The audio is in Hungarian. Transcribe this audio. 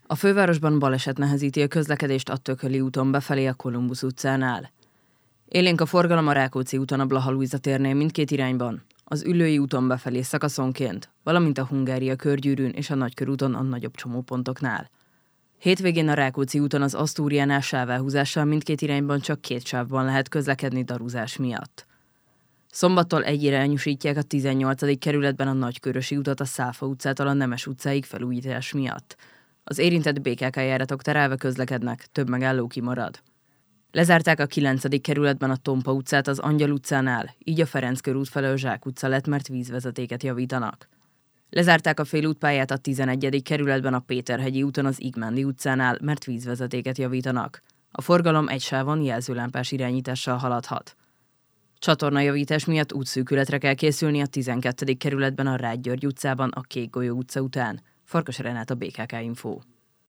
A fővárosban baleset nehezíti a közlekedést a Tököli úton befelé a Kolumbusz utcánál. Élénk a forgalom a Rákóczi úton a Blaha Lujza térnél mindkét irányban, az Üllői úton befelé szakaszonként, valamint a Hungária körgyűrűn és a Nagykörúton a nagyobb csomópontoknál. Hétvégén a Rákóczi úton az Asztúriánál sávelhúzással mindkét irányban csak 2 sávban lehet közlekedni daruzás miatt. Szombattól egyirányúsítják a 18. kerületben a Nagykörösi utat a Száfa utcától a Nemes utcáig felújítás miatt. Az érintett BKK járatok terelve közlekednek, több megálló kimarad. Lezárták a 9. kerületben a Tompa utcát az Angyal utcánál, így a Ferenc körút felől Zsák utca lett, mert vízvezetéket javítanak. Lezárták a félútpályát a 11. kerületben a Péterhegyi úton az Igmándi utcánál, mert vízvezetéket javítanak. A forgalom egy sávon jelzőlámpás irányítással haladhat. Csatornajavítás miatt útszűkületre kell készülni a 12. kerületben a Rágy György utcában a Kékgolyó utca után. Farkas Renát, a BKK Info.